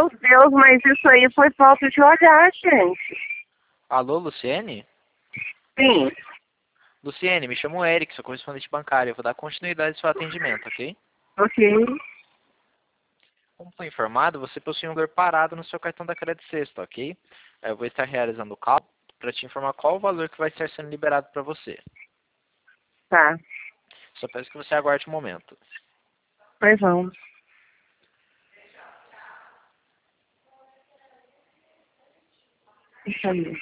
Meu Deus, mas isso aí foi falta de olhar, gente. Alô, Luciene? Sim, Luciene, me chamo Eric, sou correspondente bancário. Eu vou dar continuidade ao seu atendimento, ok? ok. Como foi informado, você possui um valor parado no seu cartão da Crédito Sexta, ok? Eu vou estar realizando o cálculo para te informar qual o valor que vai estar sendo liberado para você. Tá, Só peço que você aguarde um momento. pois vamos. Deixa eu ver.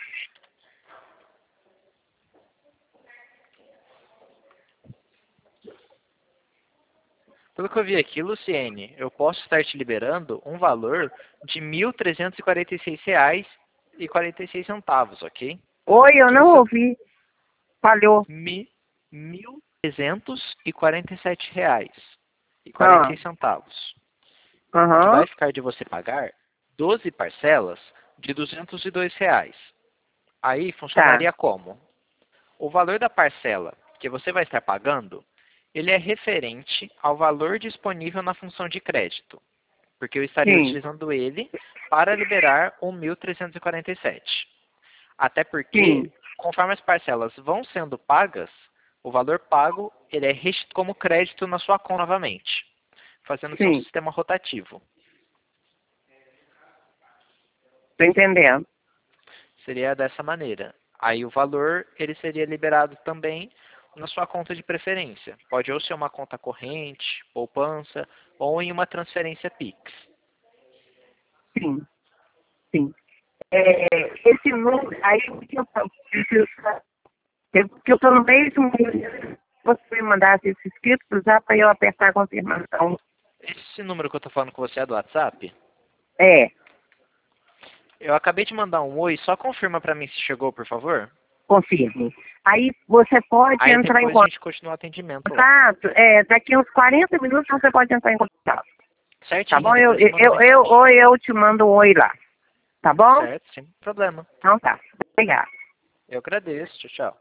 Pelo que eu vi aqui, Luciene, eu posso estar te liberando um valor de R$ 1.346,46, ok? Oi, eu Que não você... ouvi. Falhou. Ah, R$ 1.347,46. Que aham, vai ficar de você pagar 12 parcelas de R$ 202. Aí tá. funcionaria como? O valor da parcela que você vai estar pagando, ele é referente ao valor disponível na função de crédito, porque eu estaria Sim, utilizando ele para liberar o 1.347. Até porque, sim, conforme as parcelas vão sendo pagas, o valor pago ele é restituído como crédito na sua conta novamente, fazendo-se um sim. sistema rotativo. Tô entendendo. Seria dessa maneira. Aí o valor ele seria liberado também na sua conta de preferência. Pode ou ser uma conta corrente, poupança, ou em uma transferência Pix. Sim, sim. É, esse número, aí o que eu preciso, porque eu tô no meio de um. Você me mandasse esse escrito pro zap para eu apertar a confirmação. Esse número que eu estou falando com você é do WhatsApp? É, Eu acabei de mandar um oi, só confirma para mim se chegou, por favor. confirme. Aí você pode Aí entrar em depois a gente continua o atendimento lá. contato, daqui uns 40 minutos você pode entrar em contato. Tá Certinho, bom? depois eu te mando mensagem. Ou eu te mando um oi lá. Tá bom? Certo, sem problema. Então tá. Obrigada. Eu agradeço. Tchau, tchau.